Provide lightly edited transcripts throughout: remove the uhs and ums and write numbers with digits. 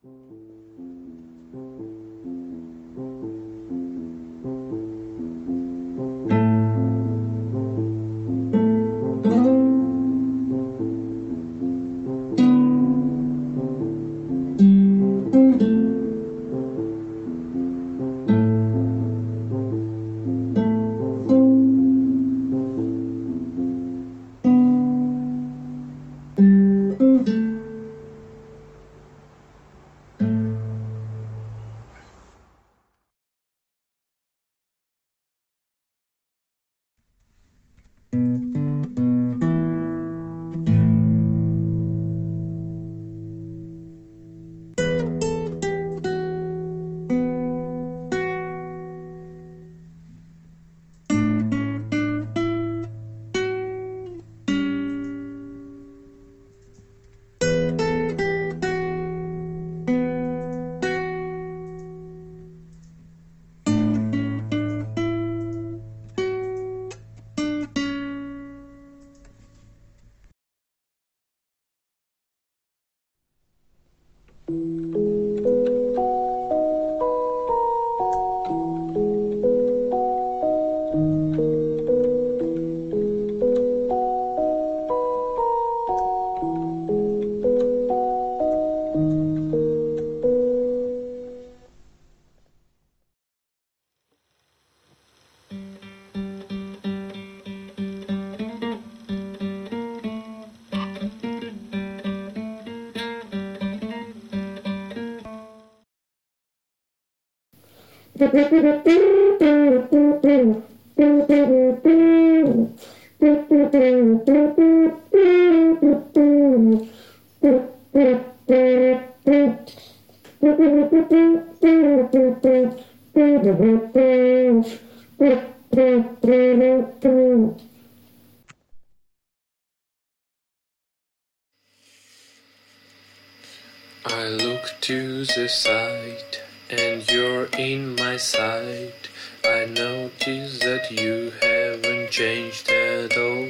I look to the side and you're in my sight. I notice that you haven't changed at all.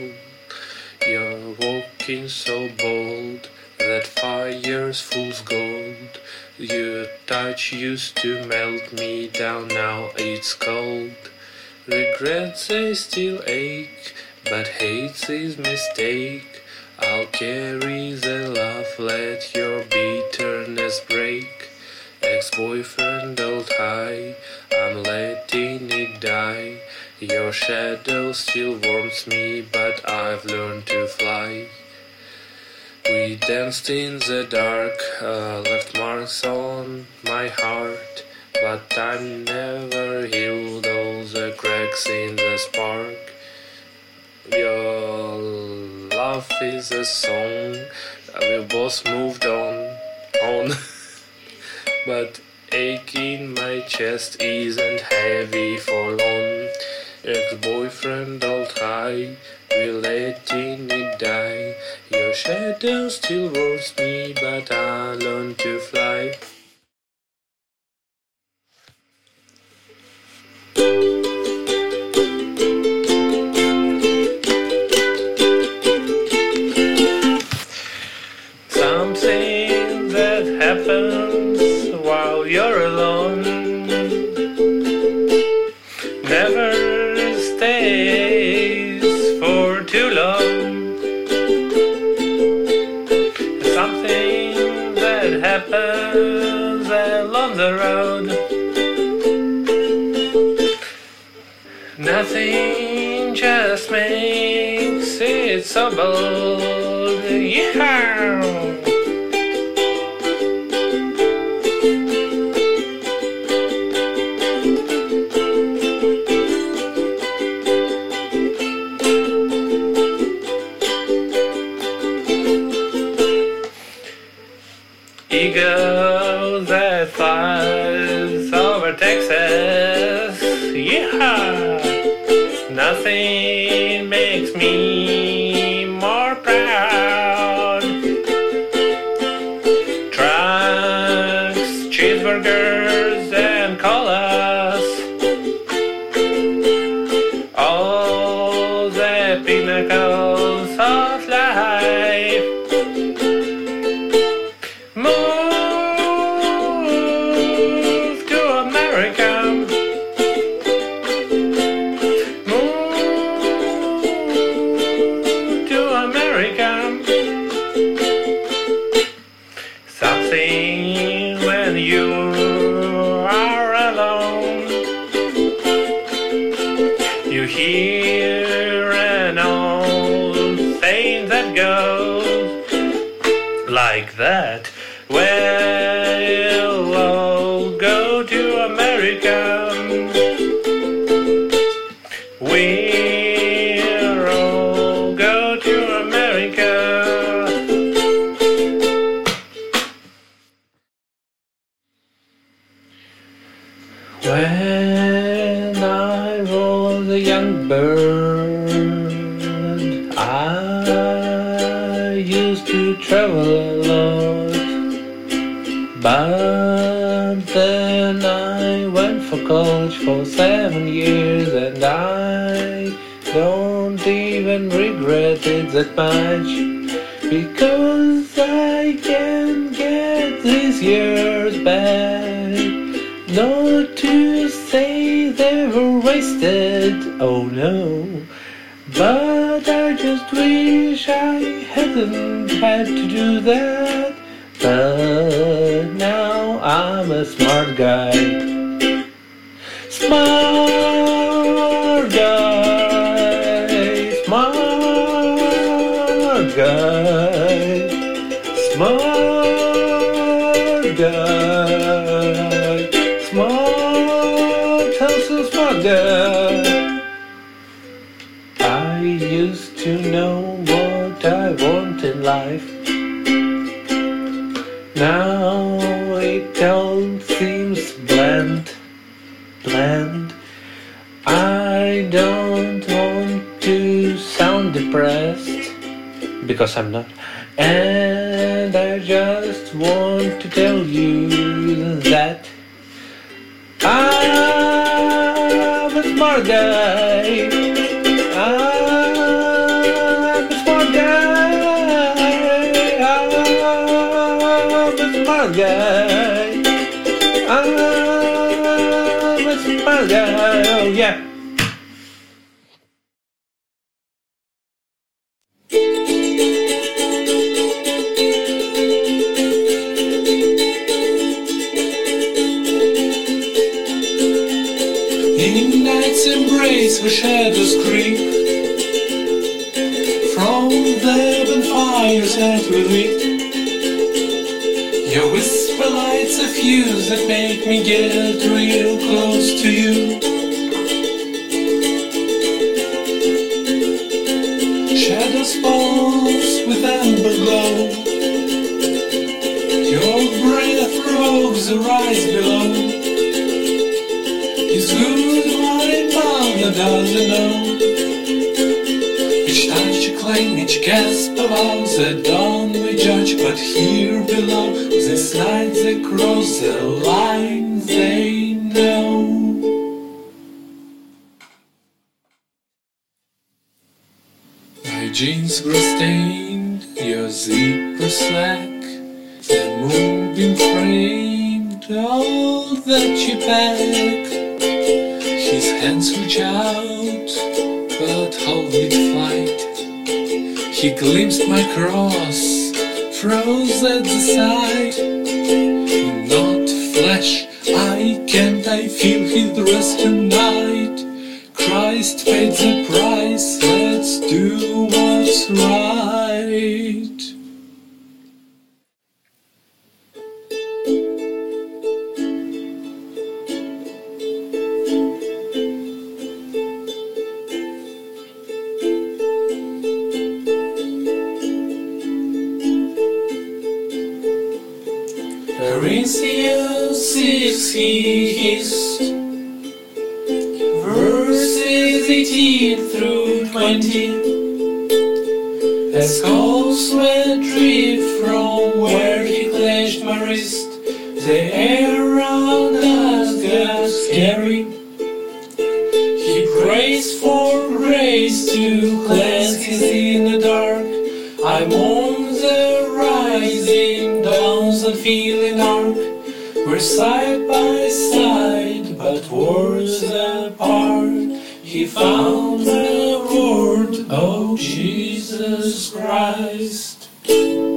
You're walking so bold that fire's fool's gold. Your touch used to melt me down, now it's cold. Regrets they still ache, but hate's his mistake. I'll carry the love, let your bitterness break. Ex-boyfriend old high, I'm letting it die. Your shadow still warms me, but I've learned to fly. We danced in the dark, left marks on my heart, but time never healed all the cracks in the spark. Your love is a song, we both moved on. But ache in my chest isn't heavy for long. Ex-boyfriend old high, we're letting it die. Your shadow still warms me, but I learned to fly. Something that happens while you're alone never stays for too long. Something that happens along the road. Nothing just makes it so bold. Yeah. Ego that flies over Texas, yeah. Nothing makes me more proud. Trucks, cheeseburgers, and colas, all the pinnacles of life. Moon like that. We'll all go to America. We'll all go to America. When I was a young bird, I used to travel a lot, but then I went for college for 7 years, and I don't even regret it that much, because I can get these years back. Not to say they were wasted, oh no, but I just wish I hadn't had to do that. But now I'm a smart guy. Smart guy, smart guy, smart guy, smart, so smart guy. I used to know what I want in life. Now it all seems bland. I don't want to sound depressed, because I'm not. And I just want to tell you that I'm a smart guy. I'm a smart guy. I'm a smart guy. I'm a smart guy. Oh yeah. In night's embrace where shadows creep from the bonfires that we lit, your whisper lights a fuse that make me get real close to you. Shadows pulse with amber glow, your breath robes the rise below. It's good my mother doesn't know. Each touch you claim, each gasp of ours, at dawn we judge, but here below this light they cross the line they know. My jeans were stained, your zipper slack, the moonbeam framed all that you pack. His hands reach out, but hold me to fight. He glimpsed my cross, froze at the sight. Not flesh, I feel his rest tonight. Christ paid the price, let's do what's right. Corinthians 6 he hissed, verses 18 through 20. As cold sweat dripped from where he clenched my wrist, the air around us got scary. He prays for grace to cleanse his inner dark. I'm on the rising dawns and feeling arc. We're side by side, but worlds apart. He found the word, oh Jesus Christ.